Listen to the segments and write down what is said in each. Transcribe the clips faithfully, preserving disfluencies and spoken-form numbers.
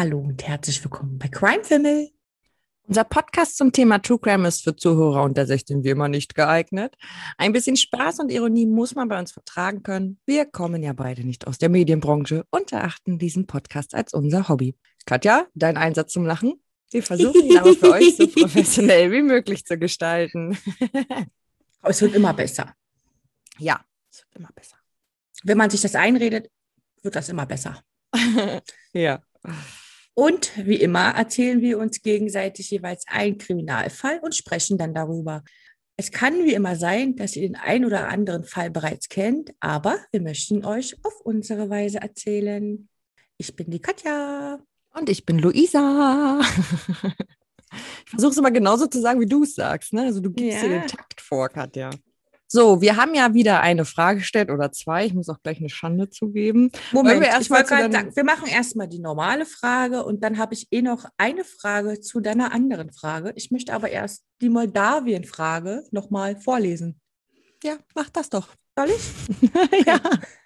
Hallo und herzlich willkommen bei Crime Family. Unser Podcast zum Thema True Crime ist für Zuhörer unter sechzehn wie immer nicht geeignet. Ein bisschen Spaß und Ironie muss man bei uns vertragen können. Wir kommen ja beide nicht aus der Medienbranche und erachten diesen Podcast als unser Hobby. Katja, dein Einsatz zum Lachen? Wir versuchen ihn aber für euch so professionell wie möglich zu gestalten. Aber es wird immer besser. Ja, es wird immer besser. Wenn man sich das einredet, wird das immer besser. Ja. Und wie immer erzählen wir uns gegenseitig jeweils einen Kriminalfall und sprechen dann darüber. Es kann wie immer sein, dass ihr den einen oder anderen Fall bereits kennt, aber wir möchten euch auf unsere Weise erzählen. Ich bin die Katja. Und ich bin Luisa. Ich versuche es immer genauso zu sagen, wie du es sagst. Ne? Also du gibst Ja. dir den Takt vor, Katja. So, wir haben ja wieder eine Frage gestellt oder zwei. Ich muss auch gleich eine Schande zugeben. Moment, wir erst ich mal wollte zu gerade deinem- sagen, wir machen erstmal die normale Frage und dann habe ich eh noch eine Frage zu deiner anderen Frage. Ich möchte aber erst die Moldawien-Frage nochmal vorlesen. Ja, mach das doch. Soll ich? Ja.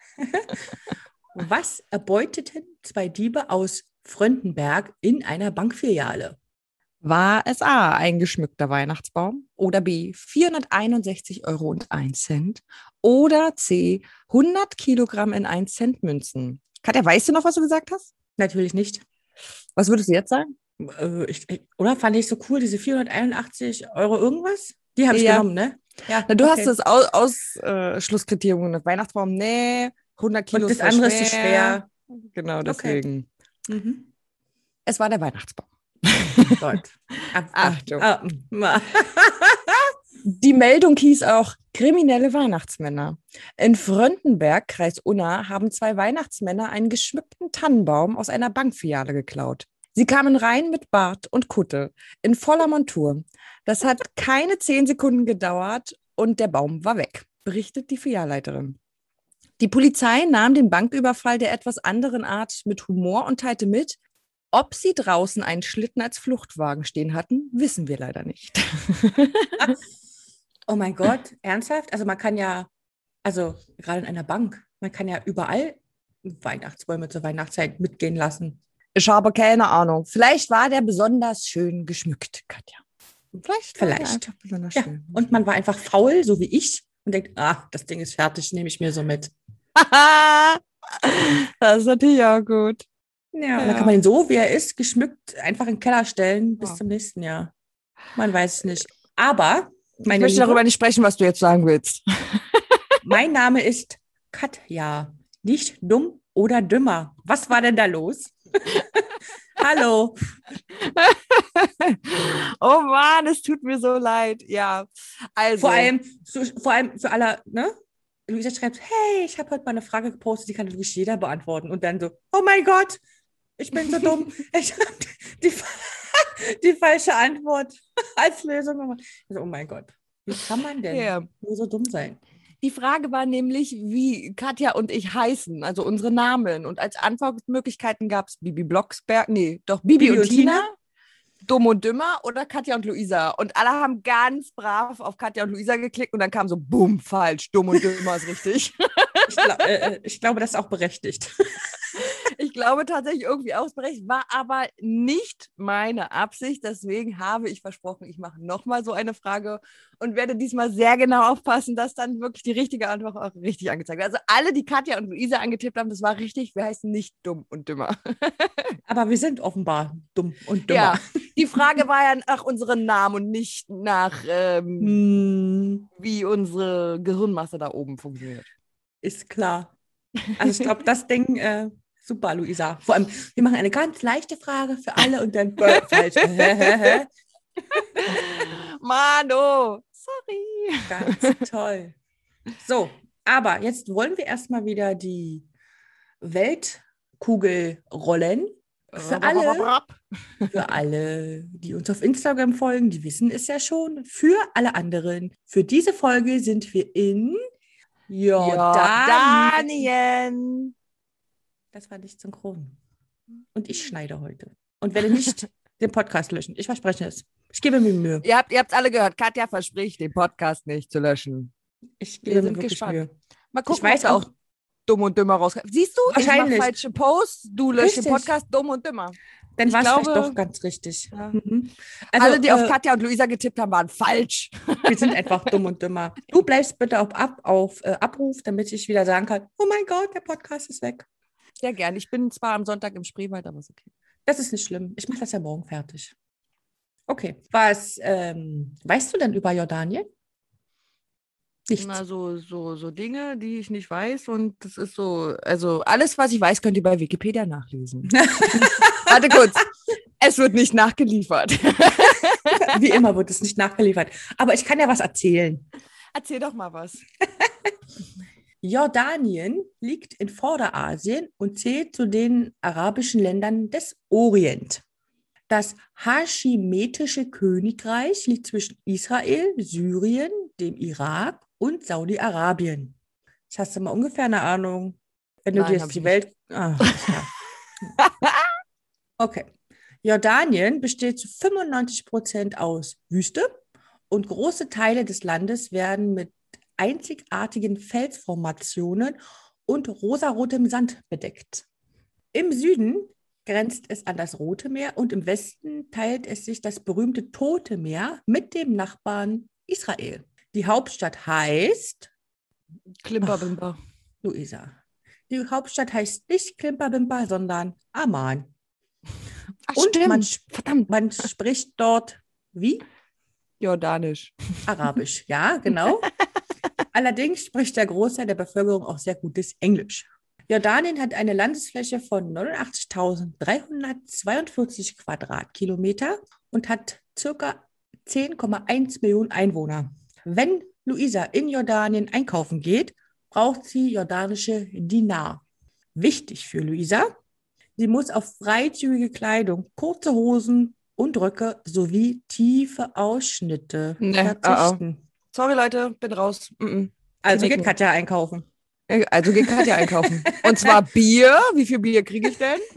Was erbeuteten zwei Diebe aus Fröndenberg in einer Bankfiliale? War es A, ein geschmückter Weihnachtsbaum oder B, vierhunderteinundsechzig Euro und ein Cent oder C, hundert Kilogramm in ein Cent Münzen? Katja, weißt du noch, was du gesagt hast? Natürlich nicht. Was würdest du jetzt sagen? Äh, ich, ich, oder fand ich so cool, diese vierhunderteinundachtzig Euro irgendwas? Die habe ich Ja. genommen, ne? Ja, Na, du okay. hast das Aus Ausschlusskriterium, Weihnachtsbaum, nee, hundert Kilo Und das voll andere ist zu schwer. Genau, deswegen. Mhm. Es war der Weihnachtsbaum. Gott. Ab, ab, Achtung. ab, ab. Die Meldung hieß auch kriminelle Weihnachtsmänner. In Fröndenberg, Kreis Unna, haben zwei Weihnachtsmänner einen geschmückten Tannenbaum aus einer Bankfiliale geklaut. Sie kamen rein mit Bart und Kutte, in voller Montur. Das hat keine zehn Sekunden gedauert und der Baum war weg, berichtet die Filialleiterin. Die Polizei nahm den Banküberfall der etwas anderen Art mit Humor und teilte mit, ob sie draußen einen Schlitten als Fluchtwagen stehen hatten, wissen wir leider nicht. Oh mein Gott, ernsthaft? Also man kann ja, also gerade in einer Bank, man kann ja überall Weihnachtsbäume zur Weihnachtszeit mitgehen lassen. Ich habe keine Ahnung. Vielleicht war der besonders schön geschmückt, Katja. Vielleicht. War der Vielleicht. einfach besonders Ja, schön. und man war einfach faul, so wie ich, und denkt, ah, das Ding ist fertig, nehme ich mir so mit. Das ist natürlich auch gut. Ja, und Ja. dann kann man ihn so, wie er ist, geschmückt einfach in den Keller stellen bis Ja. zum nächsten Jahr. Man weiß es nicht. Aber, Ich meine möchte Liebe, darüber nicht sprechen, was du jetzt sagen willst. mein Name ist Katja. Nicht dumm oder dümmer. Was war denn da los? Hallo. Oh Mann, es tut mir so leid. Ja, also. Vor allem, so, vor allem für alle, ne? Luisa schreibt, hey, ich habe heute mal eine Frage gepostet, die kann wirklich jeder beantworten. Und dann so, oh mein Gott, ich bin so dumm. Ich habe die, die falsche Antwort als Lösung gemacht. Also, oh mein Gott, wie kann man denn Ja. nur so dumm sein? Die Frage war nämlich, wie Katja und ich heißen, also unsere Namen. Und als Antwortmöglichkeiten gab es Bibi Blocksberg, nee, doch Bibi, Bibi und, und Tina, Tina? Dumm und Dümmer oder Katja und Luisa. Und alle haben ganz brav auf Katja und Luisa geklickt und dann kam so, bumm, falsch, Dumm und Dümmer ist richtig. Ich, glaub, äh, ich glaube, das ist auch berechtigt. Ich glaube tatsächlich irgendwie ausberechnet, war aber nicht meine Absicht. Deswegen habe ich versprochen, ich mache nochmal so eine Frage und werde diesmal sehr genau aufpassen, dass dann wirklich die richtige Antwort auch richtig angezeigt wird. Also alle, die Katja und Luisa angetippt haben, das war richtig. Wir heißen nicht Dumm und Dümmer. Aber wir sind offenbar dumm und dümmer. Ja, die Frage war ja nach unseren Namen und nicht nach, ähm, Hm, wie unsere Gehirnmasse da oben funktioniert. ist klar. Also ich glaube, das Ding, äh, super, Luisa. Vor allem, wir machen eine ganz leichte Frage für alle und dann äh, falsch. Mano, sorry. Ganz toll. So, aber jetzt wollen wir erstmal wieder die Weltkugel rollen. Für alle, für alle, die uns auf Instagram folgen, die wissen es ja schon. Für alle anderen. Für diese Folge sind wir in Jordanien. Jordanien. Das war nicht synchron. Und ich schneide heute. Und werde nicht den Podcast löschen. Ich verspreche es. Ich gebe mir Mühe. Ihr habt es alle gehört. Katja verspricht, den Podcast nicht zu löschen. Ich Wir gebe mir sind wirklich gespannt. Mühe. Mal gucken, Ich weiß ob da auch auch- Dumm und Dümmer rauskommt. Siehst du, ich Wahrscheinlich. mache falsche Posts, du löscht den Richtig. Podcast Dumm und Dümmer. Dann Ich war es vielleicht glaube- doch ganz richtig. Ja. Mhm. Also, Alle, die auf äh, Katja und Luisa getippt haben, waren falsch. wir sind einfach dumm und dümmer. Du bleibst bitte auf, Ab auf äh, Abruf, damit ich wieder sagen kann, oh mein Gott, der Podcast ist weg. Sehr gern. Ich bin zwar am Sonntag im Spreewald, aber ist okay. Das ist nicht schlimm. Ich mache das ja morgen fertig. Okay. Was ähm, weißt du denn über Jordanien? Nichts. Na, so, so, so Dinge, die ich nicht weiß. Und das ist so, also alles, was ich weiß, könnt ihr bei Wikipedia nachlesen. Warte kurz. Es wird nicht nachgeliefert. Wie immer wird es nicht nachgeliefert. Aber ich kann ja was erzählen. Erzähl doch mal was. Jordanien liegt in Vorderasien und zählt zu den arabischen Ländern des Orient. Das Haschimetische Königreich liegt zwischen Israel, Syrien, dem Irak und Saudi-Arabien. Jetzt hast du mal ungefähr eine Ahnung, wenn du Nein, dir hab jetzt ich die nicht. Welt... Ah, ja. Okay. Jordanien besteht zu fünfundneunzig Prozent aus Wüste und große Teile des Landes werden mit einzigartigen Felsformationen und rosarotem Sand bedeckt. Im Süden grenzt es an das Rote Meer und im Westen teilt es sich das berühmte Tote Meer mit dem Nachbarn Israel. Die Hauptstadt heißt, Klimperbimper. Luisa, die Hauptstadt heißt nicht Klimperbimper, sondern Amman. Ach, Und stimmt. man, sp- Verdammt. man spricht dort wie? Jordanisch. Arabisch. Ja, genau. Allerdings spricht der Großteil der Bevölkerung auch sehr gutes Englisch. Jordanien hat eine Landesfläche von neunundachtzigtausenddreihundertzweiundvierzig Quadratkilometer und hat circa zehn Komma eins Millionen Einwohner. Wenn Luisa in Jordanien einkaufen geht, braucht sie jordanische Dinar. Wichtig für Luisa, sie muss auf freizügige Kleidung, kurze Hosen und Röcke sowie tiefe Ausschnitte Nee, verzichten. Sorry, Leute, bin raus. Mm-mm. Also Knicken. geht Katja einkaufen. Also geht Katja einkaufen. Und zwar Bier. Wie viel Bier kriege ich denn?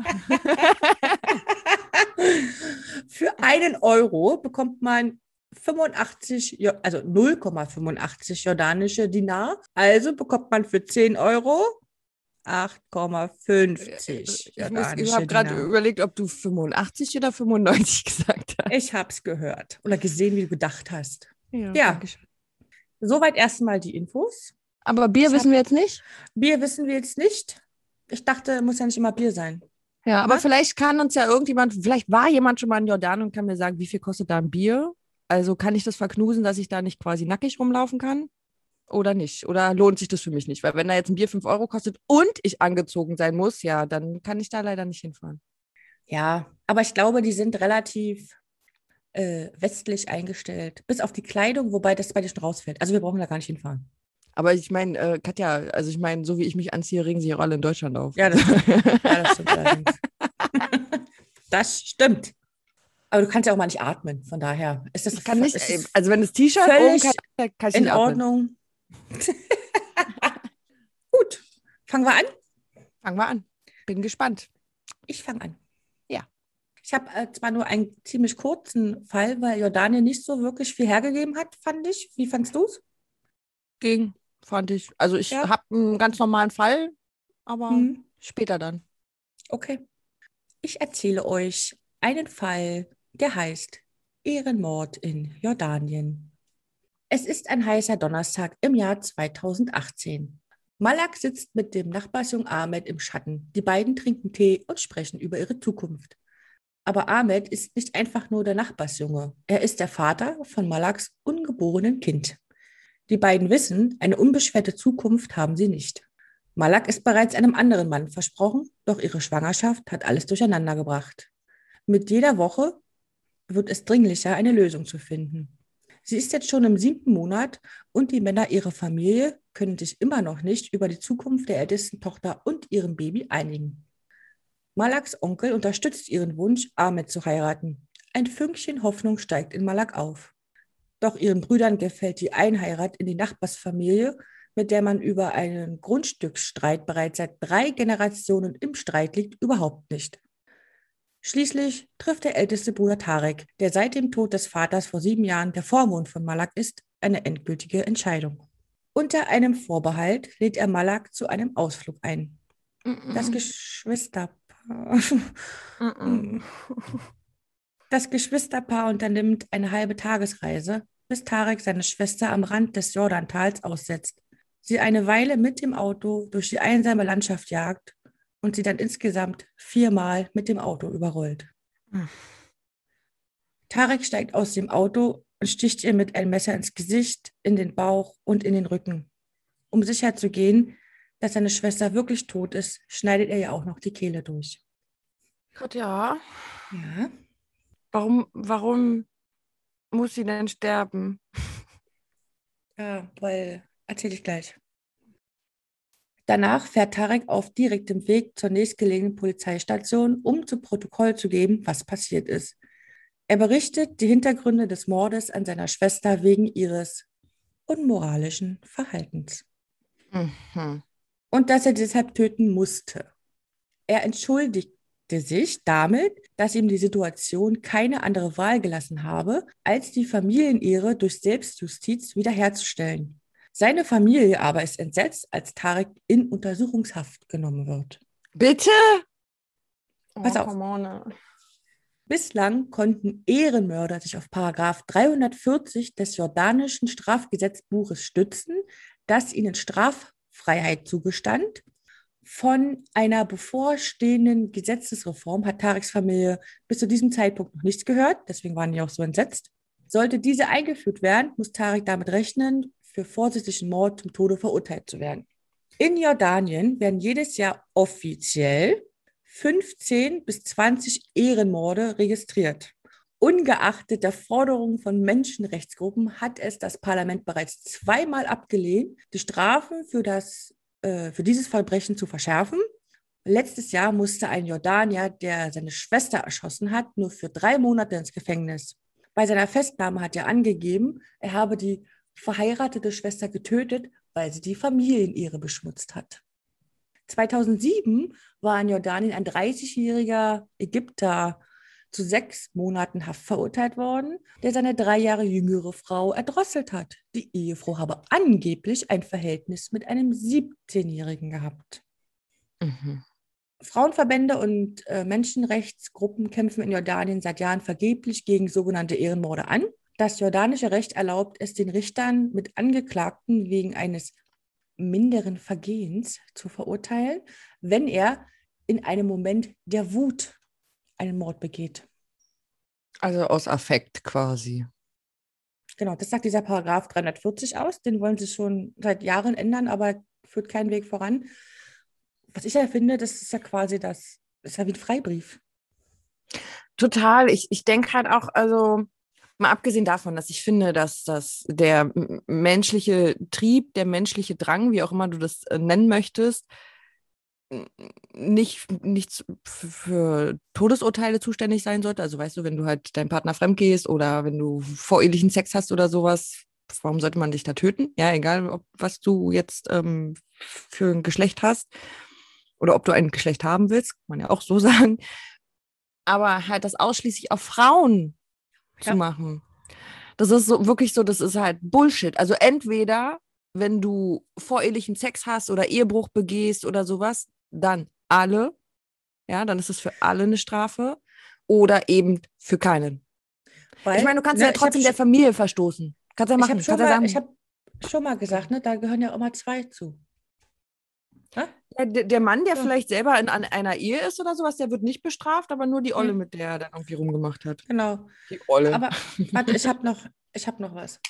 Für einen Euro bekommt man fünfundachtzig, Jo- also null Komma fünfundachtzig jordanische Dinar. Also bekommt man für zehn Euro acht Komma fünfzig Ich, muss- ich jordanische habe gerade Dinar. überlegt, ob du fünfundachtzig oder fünfundneunzig gesagt hast. Ich habe es gehört oder gesehen, wie du gedacht hast. Ja, Ja. danke schön. Soweit erstmal die Infos. Aber Bier Ich wissen hab- wir jetzt nicht? Bier wissen wir jetzt nicht. Ich dachte, muss ja nicht immer Bier sein. Ja, aber Was? vielleicht kann uns ja irgendjemand, vielleicht war jemand schon mal in Jordanien und kann mir sagen, wie viel kostet da ein Bier? Also kann ich das verknusen, dass ich da nicht quasi nackig rumlaufen kann? Oder nicht? Oder lohnt sich das für mich nicht? Weil wenn da jetzt ein Bier fünf Euro kostet und ich angezogen sein muss, ja, dann kann ich da leider nicht hinfahren. Ja, aber ich glaube, die sind relativ äh, westlich eingestellt. Bis auf die Kleidung, wobei das bei dir schon rausfällt. Also wir brauchen da gar nicht hinfahren. Aber ich meine, äh, Katja, also ich meine, so wie ich mich anziehe, regen sich auch alle in Deutschland auf. Ja, das stimmt. Ja, das stimmt allerdings. Das stimmt. Aber du kannst ja auch mal nicht atmen. Von daher ist das Ich kann nicht, ist ey, es also wenn das T-Shirt völlig oben kann, kann ich in nicht atmen. Ordnung. Gut, fangen wir an. Fangen wir an. Bin gespannt. Ich fange an. Ja. Ich habe äh, zwar nur einen ziemlich kurzen Fall, weil Jordanien nicht so wirklich viel hergegeben hat, fand ich. Wie fandst du es? Ging, fand ich. Also ich Ja. habe einen ganz normalen Fall, aber Hm. später dann. Okay. Ich erzähle euch einen Fall, der heißt Ehrenmord in Jordanien. Es ist ein heißer Donnerstag im Jahr zweitausendachtzehn. Malak sitzt mit dem Nachbarsjungen Ahmed im Schatten. Die beiden trinken Tee und sprechen über ihre Zukunft. Aber Ahmed ist nicht einfach nur der Nachbarsjunge. Er ist der Vater von Malaks ungeborenen Kind. Die beiden wissen, eine unbeschwerte Zukunft haben sie nicht. Malak ist bereits einem anderen Mann versprochen, doch ihre Schwangerschaft hat alles durcheinander gebracht. Mit jeder Woche wird es dringlicher, eine Lösung zu finden. Sie ist jetzt schon im siebten Monat und die Männer ihrer Familie können sich immer noch nicht über die Zukunft der ältesten Tochter und ihrem Baby einigen. Malaks Onkel unterstützt ihren Wunsch, Ahmed zu heiraten. Ein Fünkchen Hoffnung steigt in Malak auf. Doch ihren Brüdern gefällt die Einheirat in die Nachbarsfamilie, mit der man über einen Grundstücksstreit bereits seit drei Generationen im Streit liegt, überhaupt nicht. Schließlich trifft der älteste Bruder Tarek, der seit dem Tod des Vaters vor sieben Jahren der Vormund von Malak ist, eine endgültige Entscheidung. Unter einem Vorbehalt lädt er Malak zu einem Ausflug ein. Das Geschwisterpaar Mm-mm. Das Geschwisterpaar unternimmt eine halbe Tagesreise, bis Tarek seine Schwester am Rand des Jordantals aussetzt. Sie eine Weile mit dem Auto durch die einsame Landschaft jagt und sie dann insgesamt viermal mit dem Auto überrollt. Tarek steigt aus dem Auto und sticht ihr mit einem Messer ins Gesicht, in den Bauch und in den Rücken. Um sicherzugehen, dass seine Schwester wirklich tot ist, schneidet er ihr auch noch die Kehle durch. Gott, ja. Ja. Warum, warum muss sie denn sterben? Ja, weil, erzähle ich gleich. Danach fährt Tarek auf direktem Weg zur nächstgelegenen Polizeistation, um zu Protokoll zu geben, was passiert ist. Er berichtet die Hintergründe des Mordes an seiner Schwester wegen ihres unmoralischen Verhaltens. Mhm. Und dass er deshalb töten musste. Er entschuldigte sich damit, dass ihm die Situation keine andere Wahl gelassen habe, als die Familienehre durch Selbstjustiz wiederherzustellen. Seine Familie aber ist entsetzt, als Tarek in Untersuchungshaft genommen wird. Bitte? Pass Oh, auf. come on. Bislang konnten Ehrenmörder sich auf Paragraph dreihundertvierzig des jordanischen Strafgesetzbuches stützen, das ihnen Straffreiheit zugestand. Von einer bevorstehenden Gesetzesreform hat Tareks Familie bis zu diesem Zeitpunkt noch nichts gehört, deswegen waren die auch so entsetzt. Sollte diese eingeführt werden, muss Tarek damit rechnen, für vorsätzlichen Mord zum Tode verurteilt zu werden. In Jordanien werden jedes Jahr offiziell fünfzehn bis zwanzig Ehrenmorde registriert. Ungeachtet der Forderungen von Menschenrechtsgruppen hat es das Parlament bereits zweimal abgelehnt, die Strafen für, das, äh, für dieses Verbrechen zu verschärfen. Letztes Jahr musste ein Jordanier, der seine Schwester erschossen hat, nur für drei Monate ins Gefängnis. Bei seiner Festnahme hat er angegeben, er habe die verheiratete Schwester getötet, weil sie die Familienehre beschmutzt hat. zweitausendsieben war in Jordanien ein dreißigjähriger Ägypter zu sechs Monaten Haft verurteilt worden, der seine drei Jahre jüngere Frau erdrosselt hat. Die Ehefrau habe angeblich ein Verhältnis mit einem siebzehnjährigen gehabt. Mhm. Frauenverbände und äh, Menschenrechtsgruppen kämpfen in Jordanien seit Jahren vergeblich gegen sogenannte Ehrenmorde an. Das jordanische Recht erlaubt es den Richtern, mit Angeklagten wegen eines minderen Vergehens zu verurteilen, wenn er in einem Moment der Wut einen Mord begeht. Also aus Affekt quasi. Genau, das sagt dieser Paragraph dreihundertvierzig aus. Den wollen sie schon seit Jahren ändern, aber führt keinen Weg voran. Was ich ja finde, das ist ja quasi das, das ist ja wie ein Freibrief. Total. Ich, ich denke halt auch, also mal abgesehen davon, dass ich finde, dass das der m- menschliche Trieb, der menschliche Drang, wie auch immer du das äh, nennen möchtest, n- nicht, nicht f- für Todesurteile zuständig sein sollte. Also weißt du, wenn du halt deinen Partner fremdgehst oder wenn du vorehelichen Sex hast oder sowas, warum sollte man dich da töten? Ja, egal, ob, was du jetzt ähm, für ein Geschlecht hast oder ob du ein Geschlecht haben willst, kann man ja auch so sagen. Aber halt das ausschließlich auf Frauen zu Ja. machen. Das ist so wirklich so, das ist halt Bullshit. Also entweder, wenn du vorehelichen Sex hast oder Ehebruch begehst oder sowas, dann alle, ja, dann ist es für alle eine Strafe oder eben für keinen. Ich Weil, meine, du kannst ja ne, ich habe trotzdem der Familie verstoßen. Kannst ja ich machen, hab schon kannst ja mal, ich sagen, hab schon mal gesagt, ne, da gehören ja immer zwei zu. Ne? ja, der, der Mann, der So. vielleicht selber in an einer Ehe ist oder sowas, der wird nicht bestraft, aber nur die Olle, Hm, mit der er dann irgendwie rumgemacht hat. genau. Die Olle. Aber warte, ich habe noch, ich habe noch was.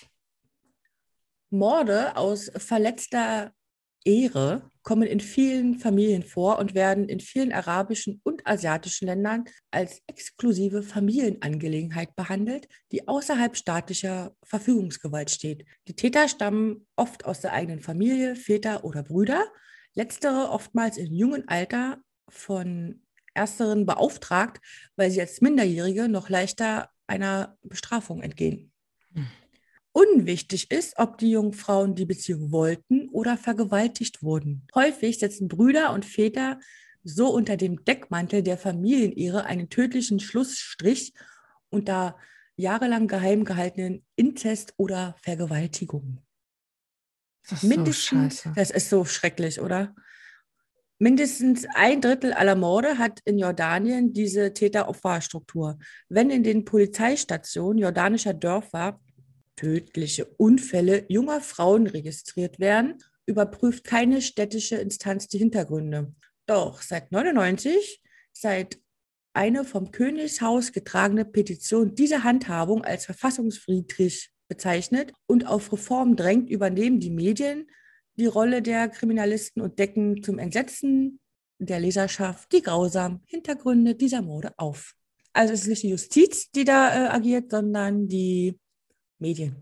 Morde aus verletzter Ehre kommen in vielen Familien vor und werden in vielen arabischen und asiatischen Ländern als exklusive Familienangelegenheit behandelt, die außerhalb staatlicher Verfügungsgewalt steht. Die Täter stammen oft aus der eigenen Familie, Väter oder Brüder, letztere oftmals im jungen Alter, von ersteren beauftragt, weil sie als Minderjährige noch leichter einer Bestrafung entgehen. Unwichtig ist, ob die jungen Frauen die Beziehung wollten oder vergewaltigt wurden. Häufig setzen Brüder und Väter so unter dem Deckmantel der Familienehre einen tödlichen Schlussstrich unter jahrelang geheim gehaltenen Inzest oder Vergewaltigung. Das ist so Mindestens, scheiße. das ist so schrecklich, oder? Mindestens ein Drittel aller Morde hat in Jordanien diese Täter-Opfer-Struktur. Wenn in den Polizeistationen jordanischer Dörfer tödliche Unfälle junger Frauen registriert werden, überprüft keine städtische Instanz die Hintergründe. Doch seit neunundneunzig, seit eine vom Königshaus getragene Petition diese Handhabung als verfassungswidrig bezeichnet und auf Reform drängt, übernehmen die Medien die Rolle der Kriminalisten und decken zum Entsetzen der Leserschaft die grausamen Hintergründe dieser Morde auf. Also es ist nicht die Justiz, die da äh, agiert, sondern die Medien.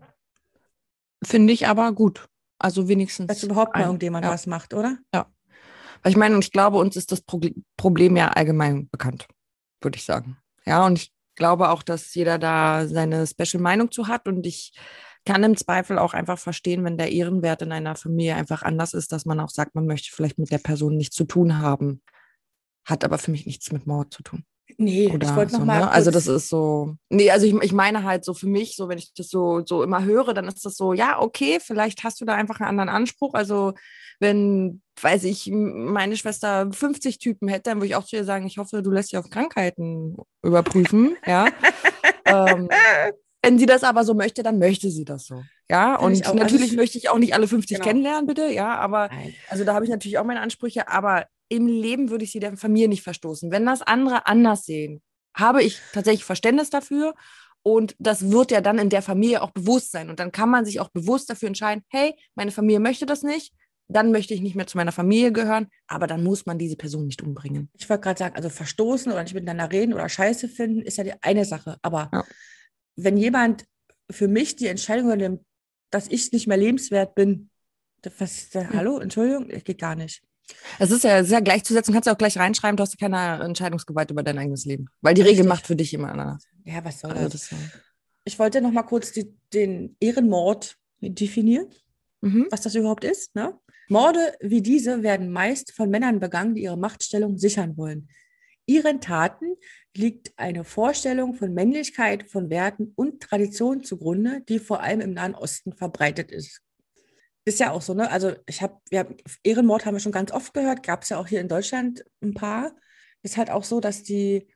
Finde ich aber gut. Also wenigstens. Dass überhaupt mal ein, irgendjemand ja. was macht, oder? Ja. Weil ich meine, und ich glaube, uns ist das Pro- Problem ja allgemein bekannt, würde ich sagen. Ja, und ich glaube auch, dass jeder da seine Special Meinung zu hat und ich kann im Zweifel auch einfach verstehen, wenn der Ehrenwert in einer Familie einfach anders ist, dass man auch sagt, man möchte vielleicht mit der Person nichts zu tun haben. Hat aber für mich nichts mit Mord zu tun. Nee, Oder ich wollte noch so, mal ne? kurz... Also das ist so, nee, also ich, ich meine halt so für mich, so wenn ich das so, so immer höre, dann ist das so, ja, okay, vielleicht hast du da einfach einen anderen Anspruch. Also wenn, weiß ich, meine Schwester fünfzig Typen hätte, dann würde ich auch zu ihr sagen, ich hoffe, du lässt dich auf Krankheiten überprüfen, ja. ähm, Wenn sie das aber so möchte, dann möchte sie das so. Ja, Finde ich und auch. natürlich Also ich- möchte ich auch nicht alle fünfzig Genau. kennenlernen, bitte, ja, aber Nein. also da habe ich natürlich auch meine Ansprüche, aber im Leben würde ich sie der Familie nicht verstoßen. Wenn das andere anders sehen, habe ich tatsächlich Verständnis dafür und das wird ja dann in der Familie auch bewusst sein und dann kann man sich auch bewusst dafür entscheiden, hey, meine Familie möchte das nicht, dann möchte ich nicht mehr zu meiner Familie gehören, aber dann muss man diese Person nicht umbringen. Ich wollte gerade sagen, also verstoßen oder nicht miteinander reden oder Scheiße finden, ist ja die eine Sache. Aber Ja. wenn jemand für mich die Entscheidung übernimmt, dass ich nicht mehr lebenswert bin, das, was, da, hallo, Entschuldigung, das geht gar nicht. Es ist ja sehr gleichzusetzen, kannst du auch gleich reinschreiben, du hast keine Entscheidungsgewalt über dein eigenes Leben. Weil die Regel Richtig. macht für dich immer einer. Ja, was soll Also das? das ist so. Ich wollte noch mal kurz die, den Ehrenmord definieren, Mhm. was das überhaupt ist. Ne? Morde wie diese werden meist von Männern begangen, die ihre Machtstellung sichern wollen. Ihren Taten liegt eine Vorstellung von Männlichkeit, von Werten und Traditionen zugrunde, die vor allem im Nahen Osten verbreitet ist. Ist ja auch so, ne? Also ich habe, wir haben, Ehrenmord haben wir schon ganz oft gehört, gab es ja auch hier in Deutschland ein paar. Ist halt auch so, dass die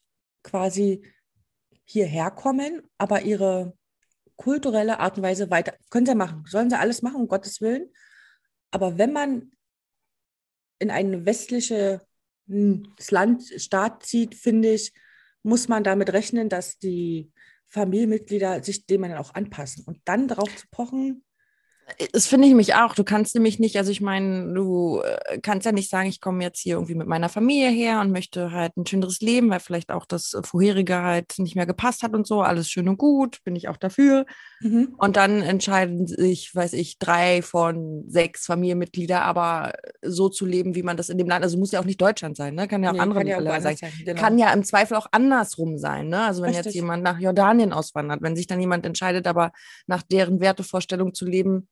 quasi hierher kommen, aber ihre kulturelle Art und Weise weiter, können sie ja machen, sollen sie alles machen, um Gottes Willen. Aber wenn man in ein westliches Land, Staat zieht, finde ich, muss man damit rechnen, dass die Familienmitglieder sich dem dann auch anpassen. Und dann darauf zu pochen, Das finde ich mich auch. Du kannst nämlich nicht, also ich meine, du äh, kannst ja nicht sagen, ich komme jetzt hier irgendwie mit meiner Familie her und möchte halt ein schöneres Leben, weil vielleicht auch das äh, vorherige halt nicht mehr gepasst hat und so. Alles schön und gut, bin ich auch dafür. mhm. Und dann entscheiden sich, weiß ich, drei von sechs Familienmitglieder aber so zu leben, wie man das in dem Land, also muss ja auch nicht Deutschland sein, ne? Kann ja auch Nee, andere kann ja auch Länder sein. woanders sein, genau. Kann ja im Zweifel auch andersrum sein, ne? Also wenn jetzt Richtig. jemand nach Jordanien auswandert, wenn sich dann jemand entscheidet, aber nach deren Wertevorstellung zu leben,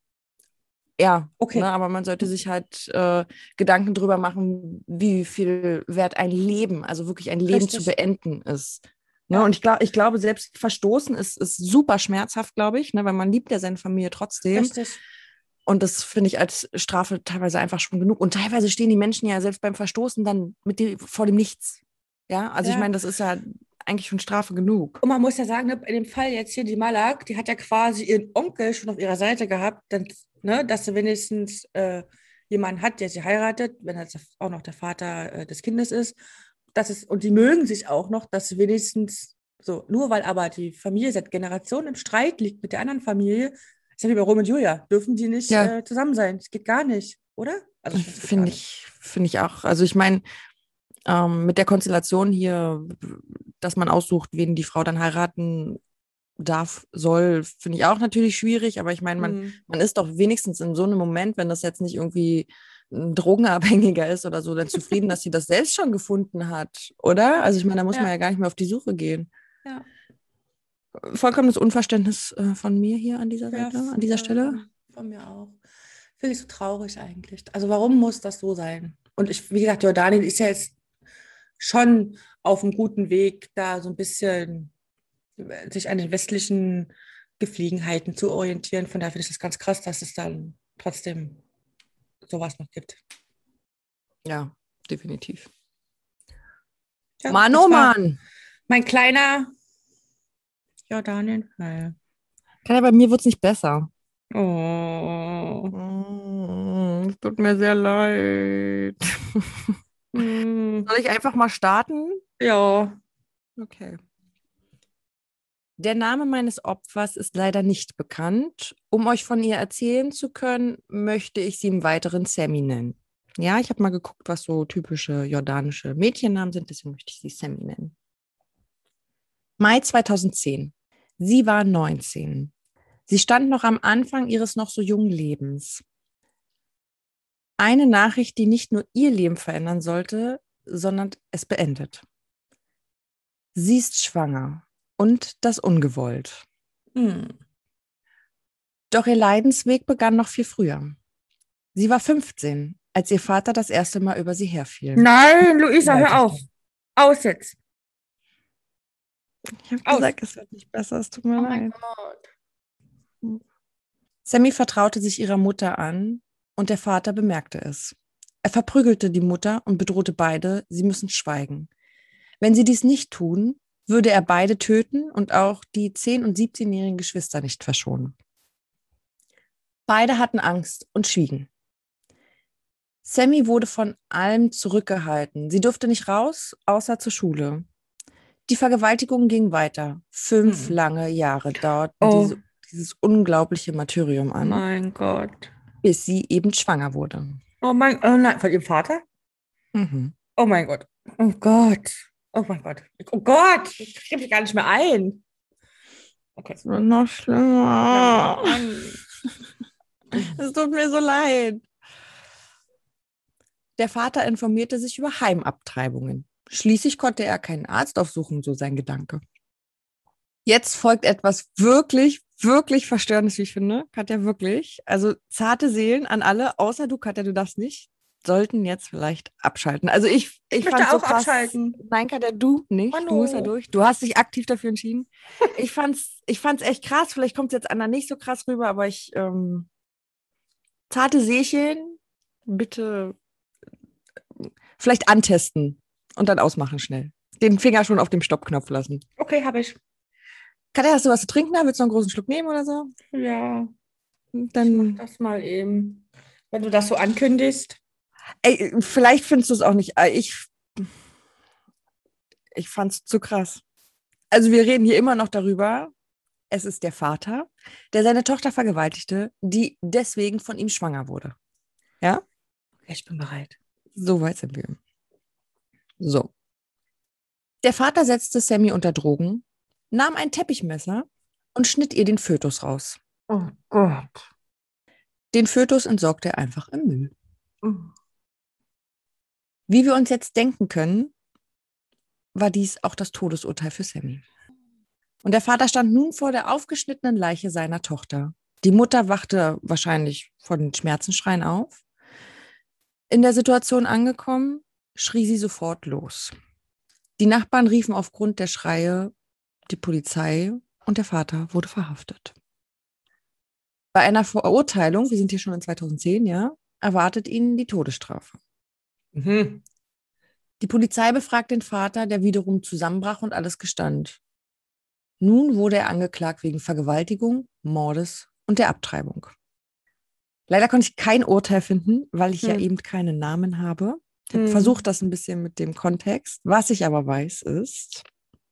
ja, Okay. ne, aber man sollte sich halt äh, Gedanken drüber machen, wie viel wert ein Leben, also wirklich ein Leben Richtig. zu beenden ist. Ne? Ja. Und ich, glaub, ich glaube, selbst Verstoßen ist, ist super schmerzhaft, glaube ich, ne? Weil man liebt ja seine Familie trotzdem. Richtig. Und das finde ich als Strafe teilweise einfach schon genug. Und teilweise stehen die Menschen ja selbst beim Verstoßen dann mit dem, vor dem Nichts. Ja, also Ja. ich meine, das ist ja eigentlich schon Strafe genug. Und man muss ja sagen, ne, in dem Fall jetzt hier, die Malak, die hat ja quasi ihren Onkel schon auf ihrer Seite gehabt, dann, ne, dass sie wenigstens äh, jemanden hat, der sie heiratet, wenn das auch noch der Vater äh, des Kindes ist. Das ist, und die mögen sich auch noch, dass sie wenigstens so, nur weil aber die Familie seit Generationen im Streit liegt mit der anderen Familie, ist ja wie bei Rom und Julia, dürfen die nicht Ja. äh, zusammen sein. Das geht gar nicht, oder? Also ich finde Finde ich, finde ich auch. Also ich meine, ähm, mit der Konstellation hier, dass man aussucht, wen die Frau dann heiraten darf, soll, finde ich auch natürlich schwierig. Aber ich meine, man, Mhm. man ist doch wenigstens in so einem Moment, wenn das jetzt nicht irgendwie ein Drogenabhängiger ist oder so, dann zufrieden, dass sie das selbst schon gefunden hat, oder? Also ich meine, da muss Ja. man ja gar nicht mehr auf die Suche gehen. Ja. Vollkommenes Unverständnis äh, von mir hier an dieser Ja, Seite, an dieser ja, Stelle. von, von mir auch. Finde ich so traurig eigentlich. Also warum muss das so sein? Und ich, wie gesagt, Jordanien ist ja jetzt schon auf einem guten Weg, da so ein bisschen äh, sich an den westlichen Gefliegenheiten zu orientieren. Von daher finde ich das ganz krass, dass es dann trotzdem sowas noch gibt. Ja, definitiv. Ja, Mann, das oh war Mann. mein kleiner Jordanien-Fall. Katja, bei mir wird es nicht besser. Oh. Mm, Es tut mir sehr leid. Hm. Soll ich einfach mal starten? Ja. Okay. Der Name meines Opfers ist leider nicht bekannt. Um euch von ihr erzählen zu können, möchte ich sie im Weiteren Sammy nennen. Ja, ich habe mal geguckt, was so typische jordanische Mädchennamen sind, deswegen möchte ich sie Sammy nennen. Mai zweitausendzehn. Sie war neunzehn. Sie stand noch am Anfang ihres noch so jungen Lebens. Eine Nachricht, die nicht nur ihr Leben verändern sollte, sondern es beendet. Sie ist schwanger und das ungewollt. Hm. Doch ihr Leidensweg begann noch viel früher. Sie war fünfzehn, als ihr Vater das erste Mal über sie herfiel. Nein, Luisa, hör auf. Aus jetzt. Ich habe Aus. gesagt, es wird nicht besser, es tut mir Oh mein leid. Gott. Sammy vertraute sich ihrer Mutter an und der Vater bemerkte es. Er verprügelte die Mutter und bedrohte beide, sie müssen schweigen. Wenn sie dies nicht tun, würde er beide töten und auch die zehn- und siebzehnjährigen Geschwister nicht verschonen. Beide hatten Angst und schwiegen. Sammy wurde von allem zurückgehalten. Sie durfte nicht raus, außer zur Schule. Die Vergewaltigung ging weiter. Fünf Hm. lange Jahre dauerten Oh diese, dieses unglaubliche Martyrium an, mein Gott. bis sie eben schwanger wurde. Oh mein oh nein, von ihrem Vater? Mhm. Oh mein Gott. Oh Gott. Oh mein Gott. Oh Gott. Ich kriege mich gar nicht mehr ein. Okay. Es wird noch schlimmer. Mann. Es tut mir so leid. Der Vater informierte sich über Heimabtreibungen. Schließlich konnte er keinen Arzt aufsuchen, so sein Gedanke. Jetzt folgt etwas wirklich, wirklich Verstörendes, wie ich finde. Katja, wirklich. Also zarte Seelen an alle, außer du, Katja, du darfst nicht, sollten jetzt vielleicht abschalten. Also ich, ich, Ich möchte fand's so auch krass. abschalten. Nein, Katja, du nicht. Oh Du musst da no. durch. Du hast dich aktiv dafür entschieden. Ich fand's, ich fand's echt krass. Vielleicht kommt es jetzt Anna nicht so krass rüber, aber ich, ähm, zarte Seelchen, bitte vielleicht antesten und dann ausmachen schnell. Den Finger schon auf dem Stoppknopf lassen. Okay, habe ich. Katja, hast du was zu trinken da? Willst du noch einen großen Schluck nehmen oder so? Ja, ich mach Dann, das mal eben. Wenn du das so ankündigst. ey, vielleicht findest du es auch nicht. äh, Ich, ich fand es zu krass. Also wir reden hier immer noch darüber. Es ist der Vater, der seine Tochter vergewaltigte, die deswegen von ihm schwanger wurde. Ja? Okay, ich bin bereit. So weit sind wir. So. Der Vater setzte Sammy unter Drogen, nahm ein Teppichmesser und schnitt ihr den Fötus raus. Oh Gott. Den Fötus entsorgte er einfach im Müll. Oh. Wie wir uns jetzt denken können, war dies auch das Todesurteil für Sammy. Und der Vater stand nun vor der aufgeschnittenen Leiche seiner Tochter. Die Mutter wachte wahrscheinlich von den Schmerzensschreien auf. In der Situation angekommen, schrie sie sofort los. Die Nachbarn riefen aufgrund der Schreie die Polizei und der Vater wurde verhaftet. Bei einer Verurteilung, wir sind hier schon in zweitausendzehn, ja, erwartet ihn die Todesstrafe. Mhm. Die Polizei befragt den Vater, der wiederum zusammenbrach und alles gestand. Nun wurde er angeklagt wegen Vergewaltigung, Mordes und der Abtreibung. Leider konnte ich kein Urteil finden, weil ich hm. ja eben keinen Namen habe. Ich habe hm. versucht, das ein bisschen mit dem Kontext. Was ich aber weiß, ist,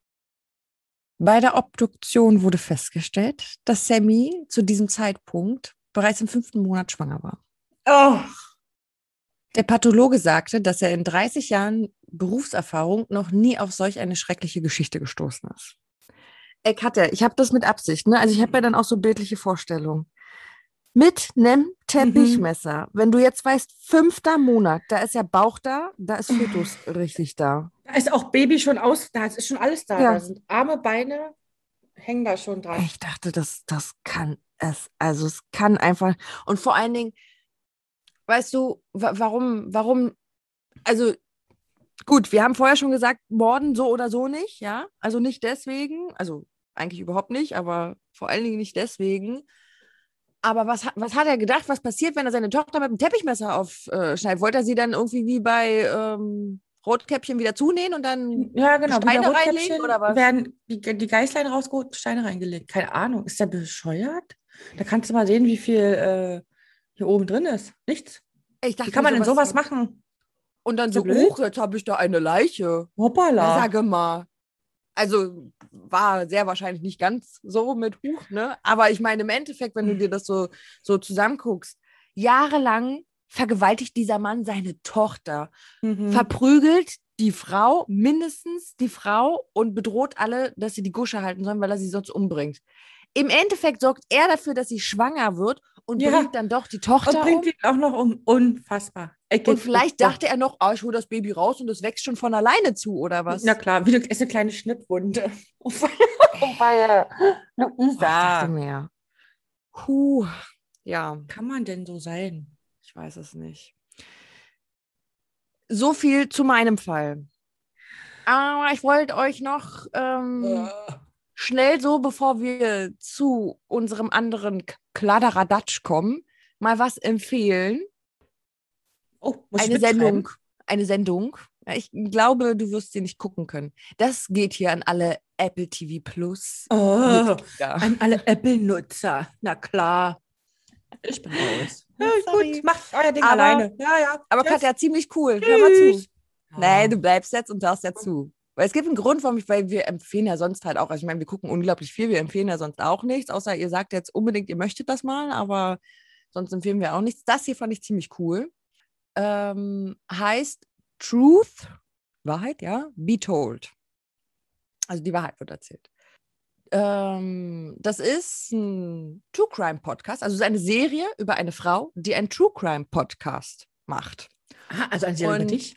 bei der Obduktion wurde festgestellt, dass Sammy zu diesem Zeitpunkt bereits im fünften Monat schwanger war. Oh. Der Pathologe sagte, dass er in dreißig Jahren Berufserfahrung noch nie auf solch eine schreckliche Geschichte gestoßen ist. Ey, Katja, ich habe das mit Absicht, ne? Also ich habe ja dann auch so bildliche Vorstellungen. Mit einem Teppichmesser. Mhm. Wenn du jetzt weißt, fünfter Monat, da ist ja Bauch da, da ist Fötus richtig da. Da ist auch Baby schon aus, da ist schon alles da. Ja. Da sind Arme, Beine, hängen da schon dran. Ich dachte, das, das kann es, also es kann einfach, und vor allen Dingen, weißt du, wa- warum, warum, also gut, wir haben vorher schon gesagt, Morden so oder so nicht, ja, also nicht deswegen, also eigentlich überhaupt nicht, aber vor allen Dingen nicht deswegen. Aber was, was hat er gedacht, was passiert, wenn er seine Tochter mit dem Teppichmesser aufschneidet? Wollte er sie dann irgendwie wie bei ähm, Rotkäppchen wieder zunähen und dann Ja, genau. Wie bei Steine reinlegen Rotkäppchen oder was? werden die, die Geißlein rausgeholt und Steine reingelegt. Keine Ahnung. Ist der bescheuert? Da kannst du mal sehen, wie viel äh, hier oben drin ist. Nichts. Ich Wie dachte kann mir man denn sowas sowas. machen? Und dann Ist der so, blöd? oh, jetzt habe ich da eine Leiche. Na, Hoppala. sage mal. Also war sehr wahrscheinlich nicht ganz so mit Huch, ne? Aber ich meine, im Endeffekt, wenn du dir das so, so zusammenguckst, jahrelang vergewaltigt dieser Mann seine Tochter, Mhm. verprügelt die Frau, mindestens die Frau, und bedroht alle, dass sie die Gusche halten sollen, weil er sie sonst umbringt. Im Endeffekt sorgt er dafür, dass sie schwanger wird und Ja. bringt dann doch die Und Tochter bringt um. ihn auch noch um. Unfassbar. Ey, Und geht- vielleicht boah. dachte er noch, ah, ich hole das Baby raus und es wächst schon von alleine zu, oder was? Na klar, wie du, ist eine kleine Schnittwunde. Oh, weia. Oh, ich dachte Luisa. mir, puh, ja, Kann man denn so sein? ich weiß es nicht. So viel zu meinem Fall. Aber ich wollte euch noch ähm, schnell so, bevor wir zu unserem anderen K- Kladderadatsch kommen, mal was empfehlen. Oh, muss ich Eine mitschreiben? Sendung. Eine Sendung. Ja, ich glaube, du wirst sie nicht gucken können. Das geht hier an alle Apple T V Plus. Oh, Mitglieder. an alle Apple-Nutzer. Na klar. Ich bin raus. Ja, Sorry. gut, macht euer Ding Aber- alleine. Ja, ja. Aber Tschüss. Katja, ziemlich cool. Hör mal zu. Tschüss. Nee, du bleibst jetzt und hörst ja zu. Weil es gibt einen Grund, warum ich, weil wir empfehlen ja sonst halt auch, also ich meine, wir gucken unglaublich viel, wir empfehlen ja sonst auch nichts, außer ihr sagt jetzt unbedingt, ihr möchtet das mal, aber sonst empfehlen wir auch nichts. Das hier fand ich ziemlich cool. Ähm, heißt Truth, Wahrheit, ja, Be Told. Also die Wahrheit wird erzählt. Ähm, das ist ein True Crime Podcast, also es ist eine Serie über eine Frau, die einen True Crime Podcast macht. Ah, also eine Serie über Und- dich?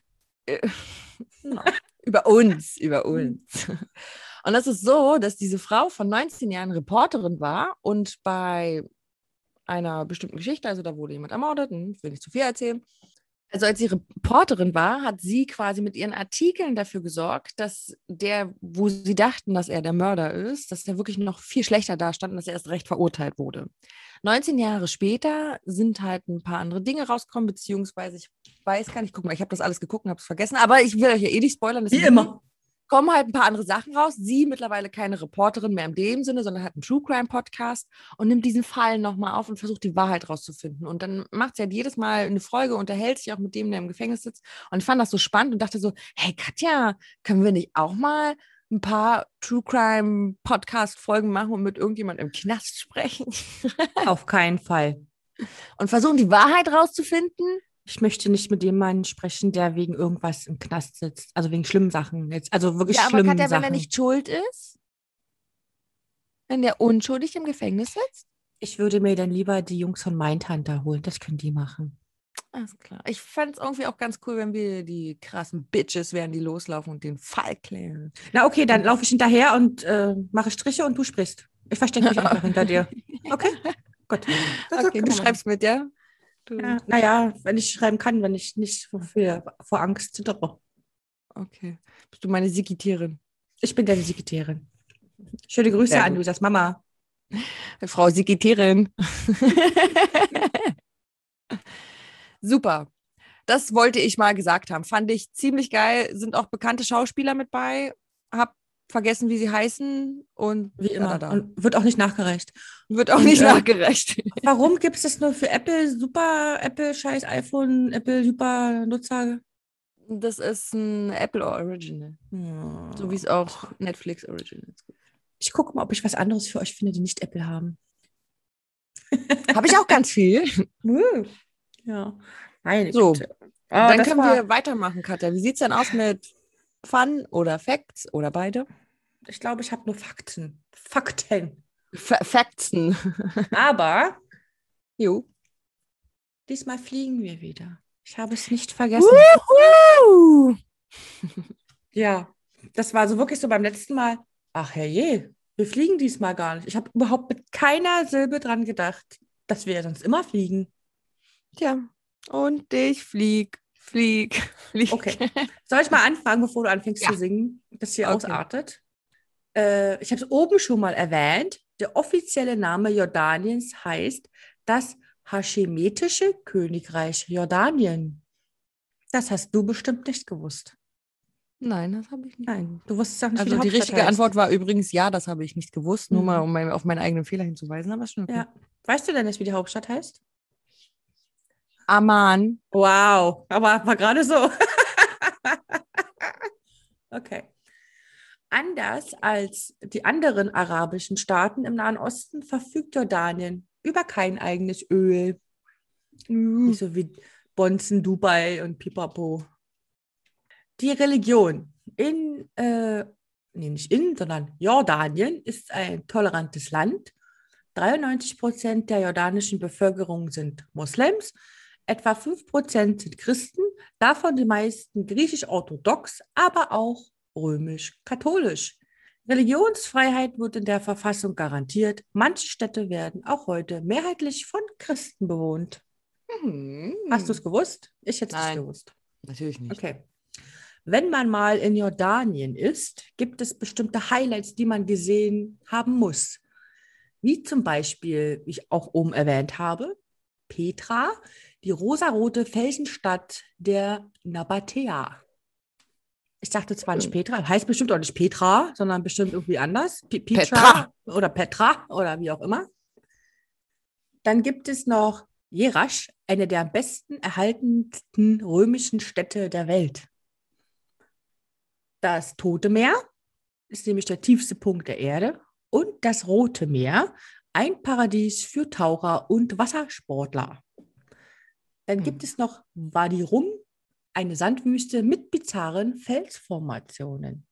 No. Über uns, über uns. Und das ist so, dass diese Frau von neunzehn Jahren Reporterin war und bei einer bestimmten Geschichte, also da wurde jemand ermordet, hm, ich will nicht zu viel erzählen. Also als sie Reporterin war, hat sie quasi mit ihren Artikeln dafür gesorgt, dass der, wo sie dachten, dass er der Mörder ist, dass der wirklich noch viel schlechter dastand und dass er erst recht verurteilt wurde. neunzehn Jahre später sind halt ein paar andere Dinge rausgekommen, beziehungsweise ich weiß gar nicht, guck mal, ich habe das alles geguckt und habe es vergessen, aber ich will euch ja eh nicht spoilern. Wie deswegen immer. kommen halt ein paar andere Sachen raus. Sie mittlerweile keine Reporterin mehr in dem Sinne, sondern hat einen True Crime Podcast und nimmt diesen Fall nochmal auf und versucht die Wahrheit rauszufinden. Und dann macht sie halt jedes Mal eine Folge, unterhält sich auch mit dem, der im Gefängnis sitzt. Und ich fand das so spannend und dachte so, hey Katja, können wir nicht auch mal ein paar True Crime Podcast Folgen machen und mit irgendjemandem im Knast sprechen Auf keinen Fall. und versuchen die Wahrheit rauszufinden? Ich möchte nicht mit jemandem sprechen, der wegen irgendwas im Knast sitzt. Also wegen schlimmen Sachen. Jetzt, also wirklich Ja, aber schlimmen Katja, Sachen. wenn er nicht schuld ist? Wenn der unschuldig im Gefängnis sitzt? Ich würde mir dann lieber die Jungs von Mindhunter holen. Das können die machen. Alles klar. Ich fände es irgendwie auch ganz cool, wenn wir die krassen Bitches wären, die loslaufen und den Fall klären. Na okay, dann laufe ich hinterher und äh, mache Striche und du sprichst. Ich verstecke mich einfach hinter dir. Okay? Gut. Das Okay, du schreibst mit, ja? Du. Ja, naja, wenn ich schreiben kann, wenn ich nicht vor, vor Angst zittere. Okay. Bist du meine Sekretärin? Ich bin deine Sekretärin. Schöne Grüße Sehr an gut. Luisas Mama. Frau Sekretärin. Super. Das wollte ich mal gesagt haben. Fand ich ziemlich geil. Sind auch bekannte Schauspieler mit bei. Hab vergessen, wie sie heißen. Und Wie immer. Da, da, da. Und wird auch nicht nachgereicht. Wird auch Und, nicht äh, nachgereicht. Warum gibt es das nur für Apple, super Apple, scheiß iPhone, Apple, super Nutzer? Das ist ein Apple Original. Hm. So wie es auch Netflix Originals gibt. Ich gucke mal, ob ich was anderes für euch finde, die nicht Apple haben. Habe ich auch ganz viel. Ja. Meine So, Güte. Oh, Dann das können war, wir weitermachen, Katja. Wie sieht es denn aus mit Fun oder Facts oder beide? ich glaube, ich habe nur Fakten. Fakten. F Factsen. Aber Jo. diesmal fliegen wir wieder. Ich habe es nicht vergessen. Wuhu! Ja, das war so wirklich so beim letzten Mal. Ach herrje, wir fliegen diesmal gar nicht. Ich habe überhaupt mit keiner Silbe dran gedacht, dass wir ja sonst immer fliegen. Tja, und ich flieg, flieg, flieg. Okay. Soll ich mal anfangen, bevor du anfängst Ja. zu singen, das hier Okay. ausartet? Äh, ich habe es oben schon mal erwähnt. Der offizielle Name Jordaniens heißt das haschemetische Königreich Jordanien. Das hast du bestimmt nicht gewusst. Nein, das habe ich nicht. Nein, du wusstest auch nicht, wie Also die die Hauptstadt richtige heißt. Antwort war übrigens ja, das habe ich nicht gewusst, nur Mhm. mal um mein, auf meinen eigenen Fehler hinzuweisen, aber schon okay. Ja. Weißt du denn nicht, wie die Hauptstadt heißt? Amman. Wow, aber war gerade so. Okay. Anders als die anderen arabischen Staaten im Nahen Osten verfügt Jordanien über kein eigenes Öl. Nicht so wie Bonzen, Dubai und Pipapo. Die Religion in, äh, nee, nicht in, sondern Jordanien ist ein tolerantes Land. dreiundneunzig Prozent der jordanischen Bevölkerung sind Moslems, etwa fünf Prozent sind Christen, davon die meisten griechisch-orthodox, aber auch römisch-katholisch. Religionsfreiheit wird in der Verfassung garantiert. Manche Städte werden auch heute mehrheitlich von Christen bewohnt. Mhm. Hast du es gewusst? Ich hätte es nicht Nein. gewusst. Natürlich nicht. Okay. Wenn man mal in Jordanien ist, gibt es bestimmte Highlights, die man gesehen haben muss. Wie zum Beispiel, wie ich auch oben erwähnt habe, Petra, die rosarote Felsenstadt der Nabatäer. Ich dachte zwar nicht Petra, heißt bestimmt auch nicht Petra, sondern bestimmt irgendwie anders. P- Petra. oder Petra oder wie auch immer. Dann gibt es noch Jerasch, eine der am besten erhaltensten römischen Städte der Welt. Das Tote Meer ist nämlich der tiefste Punkt der Erde und das Rote Meer, ein Paradies für Taucher und Wassersportler. Dann gibt es noch Wadi Rum, eine Sandwüste mit bizarren Felsformationen.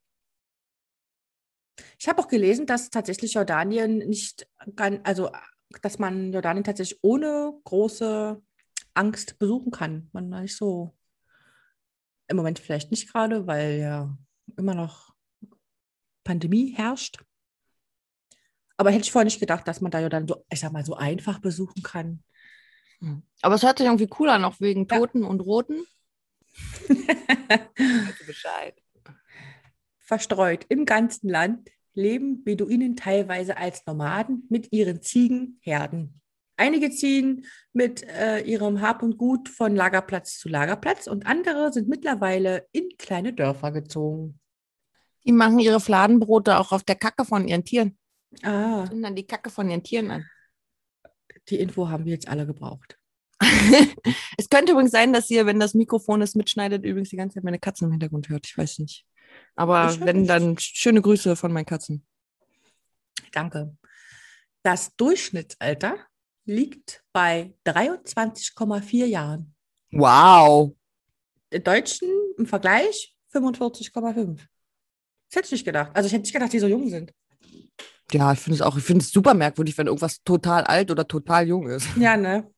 Ich habe auch gelesen, dass tatsächlich Jordanien nicht, kann, also dass man Jordanien tatsächlich ohne große Angst besuchen kann. Man nicht so, im Moment vielleicht nicht gerade, weil ja immer noch Pandemie herrscht. Aber hätte ich vorher nicht gedacht, dass man da ja dann so, ich sag mal, so einfach besuchen kann. Aber es hört sich irgendwie cool an, auch wegen Ja. Toten und Roten. Weißt du Bescheid. Verstreut im ganzen Land leben Beduinen teilweise als Nomaden mit ihren Ziegenherden. Einige ziehen mit äh, ihrem Hab und Gut von Lagerplatz zu Lagerplatz und andere sind mittlerweile in kleine Dörfer gezogen. Die machen ihre Fladenbrote auch auf der Kacke von ihren Tieren. Ah, Und dann die Kacke von ihren Tieren an. die Info haben wir jetzt alle gebraucht. Es könnte übrigens sein, dass ihr, wenn das Mikrofon es mitschneidet, übrigens die ganze Zeit meine Katzen im Hintergrund hört. Ich weiß nicht. Aber Ich hör wenn, nicht. dann schöne Grüße von meinen Katzen. Danke. Das Durchschnittsalter liegt bei dreiundzwanzig Komma vier Jahren. Wow. Der Deutschen im Vergleich fünfundvierzig Komma fünf. Das hätte ich nicht gedacht. Also ich hätte nicht gedacht, die so jung sind. Ja, ich finde es auch, ich finde es super merkwürdig, wenn irgendwas total alt oder total jung ist. Ja, ne?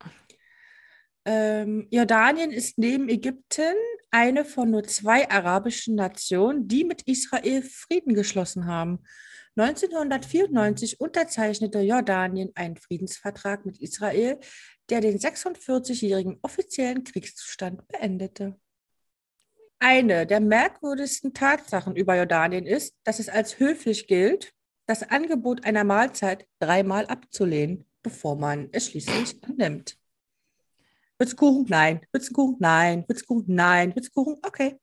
Ähm, Jordanien ist neben Ägypten eine von nur zwei arabischen Nationen, die mit Israel Frieden geschlossen haben. neunzehnhundertvierundneunzig unterzeichnete Jordanien einen Friedensvertrag mit Israel, der den sechsundvierzigjährigen offiziellen Kriegszustand beendete. Eine der merkwürdigsten Tatsachen über Jordanien ist, dass es als höflich gilt, das Angebot einer Mahlzeit dreimal abzulehnen, bevor man es schließlich annimmt. Witzkuchen? Nein. Witzkuchen? Nein. Witzkuchen? Nein. Witzkuchen? Okay.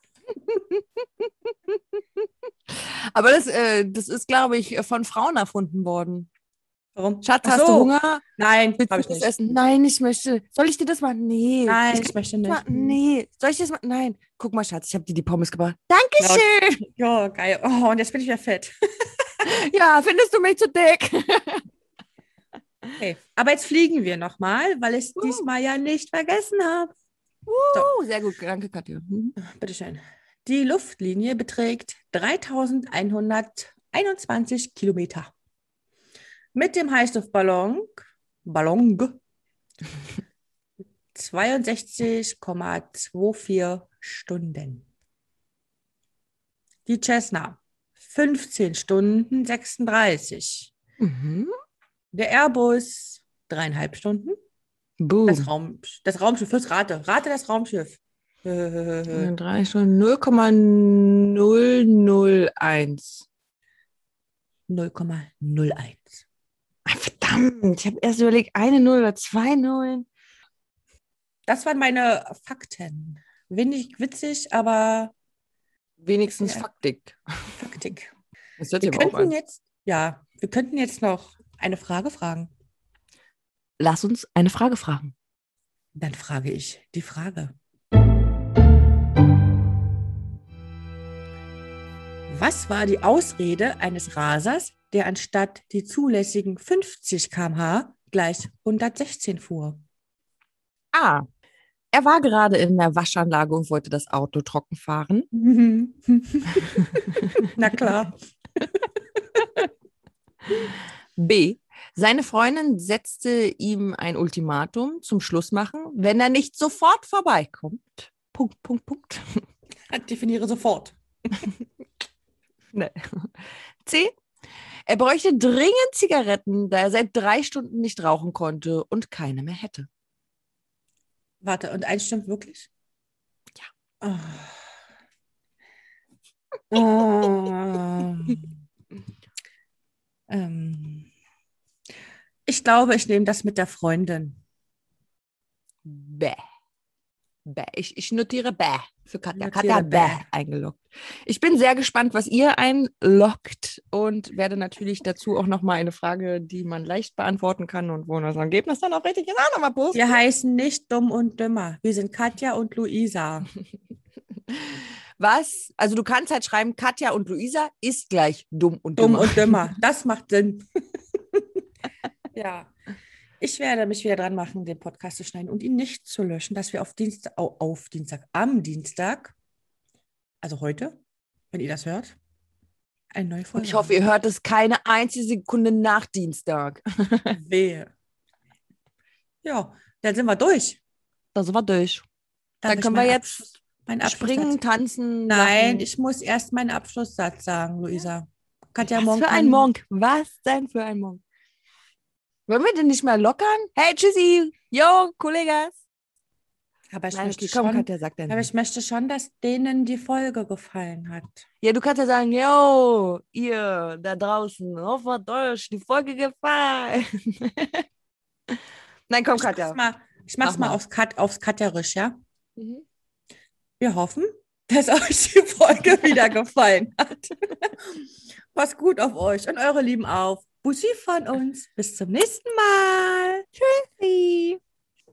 Aber das, äh, das ist, glaube ich, von Frauen erfunden worden. Warum? Schatz, Ach hast so. du Hunger? Nein, Willst habe du ich das nicht. essen? Nein, ich möchte. Soll ich dir das machen? Nee. Nein, ich, ich möchte Mal, nicht. nee. Soll ich das machen? Nein. Guck mal, Schatz, ich habe dir die Pommes gebracht. Dankeschön. Ja, geil. Oh, und jetzt bin ich wieder fett. Ja, findest du mich zu dick? Okay. Aber jetzt fliegen wir nochmal, weil ich es Uh. diesmal ja nicht vergessen habe. Uh, sehr gut, danke, Katja. Hm. Bitteschön. Die Luftlinie beträgt dreitausendeinhunderteinundzwanzig Kilometer. Mit dem Heißluftballon Ballon zweiundsechzig Komma vierundzwanzig Stunden. Die Cessna fünfzehn Stunden sechsunddreißig. Mhm. Der Airbus dreieinhalb Stunden. Boom. Das, Raum, das Raumschiff, fürs Rate. Rate das Raumschiff. Drei Stunden null Komma null null eins. null Komma null eins. Ah, verdammt. Ich habe erst überlegt, eine Null oder zwei Nullen. Das waren meine Fakten. Wenig witzig, aber Wenigstens ja, faktig. Faktik. Das hört Wir sich aber auch könnten an. jetzt, ja, wir könnten jetzt noch eine Frage fragen. Lass uns eine Frage fragen. Dann frage ich die Frage. Was war die Ausrede eines Rasers, der anstatt die zulässigen fünfzig Kilometer pro Stunde gleich hundertsechzehn fuhr? A. Er war gerade in der Waschanlage und wollte das Auto trocken fahren. Na klar. B. Seine Freundin setzte ihm ein Ultimatum zum Schluss machen, wenn er nicht sofort vorbeikommt. Punkt, Punkt, Punkt. Definiere sofort. Nee. C. Er bräuchte dringend Zigaretten, da er seit drei Stunden nicht rauchen konnte und keine mehr hätte. Warte, und eins stimmt wirklich? Ja. Oh. Oh. ähm. Ich glaube, ich nehme das mit der Freundin. Bäh. Bäh. Ich, ich notiere Bäh für Katja. Notiere Katja Bäh. Bäh eingeloggt. Ich bin sehr gespannt, was ihr einloggt und werde natürlich dazu auch nochmal eine Frage, die man leicht beantworten kann und wo das Ergebnis dann auch richtig ist, auch nochmal posten. Wir heißen nicht Dumm und Dümmer. Wir sind Katja und Luisa. Was? Also du kannst halt schreiben, Katja und Luisa ist gleich dumm und Dumm dümmer. und Dümmer. Das macht Sinn. Ja. Ich werde mich wieder dran machen, den Podcast zu schneiden und ihn nicht zu löschen, dass wir auf Dienstag, au- auf Dienstag, am Dienstag, also heute, wenn ihr das hört, eine neue Folge Und ich hoffe, ihr hört es keine einzige Sekunde nach Dienstag. haben. Wehe. Ja, dann sind wir durch. Da sind wir durch. Darf Dann ich können wir meinen jetzt Abschluss- meinen Abschlusssatz- springen, tanzen. Nein, lachen. ich muss erst meinen Abschlusssatz sagen, Luisa. Katja Was Monk für kann- ein Monk? Was denn für ein Monk? Wollen wir den nicht mal lockern? Hey, tschüssi. Yo, Kollegas. Aber ich, Nein, möchte okay, komm, schon, Katja, sag dann. aber ich möchte schon, dass denen die Folge gefallen hat. Ja, du kannst ja sagen, yo, ihr da draußen, hoffe, hat euch die Folge gefallen. Nein, komm, Ich Katja. mach's mal, ich mach's Mach mal, mal. aufs, Kat, aufs Katjerisch, ja? Mhm. Wir hoffen, dass euch die Folge wieder gefallen hat. Passt gut auf euch und eure Lieben auf. Bussi von uns. Bis zum nächsten Mal.